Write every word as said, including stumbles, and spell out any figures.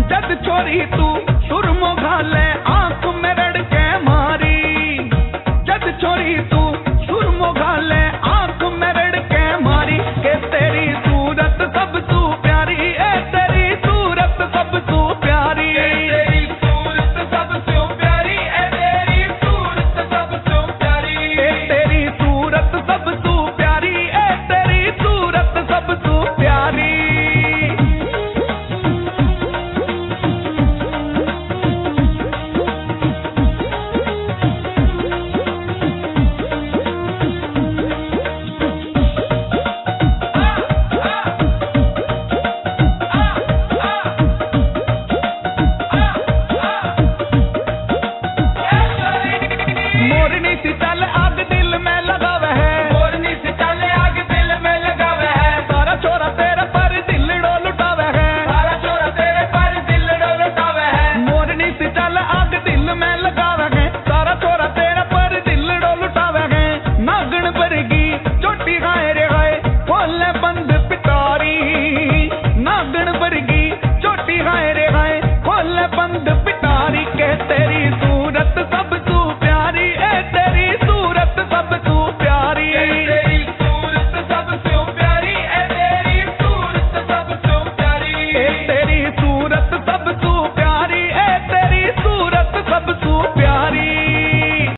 जद छोरी तू सुरमो घाले आंख में रड़के मारी, जद छोरी तू सुरमो घाले आंख में रड़के मारी, के तेरी सूरत सब तू प्यारी, ए तेरी सूरत सब तू प्यारी, तेरी सूरत सब तू प्यारी, ए तेरी सूरत सब तू प्यारी, ए तेरी सूरत सब तू प्यारी, ए तेरी सूरत सब तू प्यारी। मोरनी सी चल आग दिल में लगावे है, मोरनी सी चल आग दिल में लगावे है, सारा छोरा तेरे पर दिल डो लुटावे है, सारा छोरा तेरे पर दिल डो लुटावे है, मोरनी सी चल आग दिल में लगावे है, सारा छोरा तेरे पर दिल डो लुटावे है, नागण पर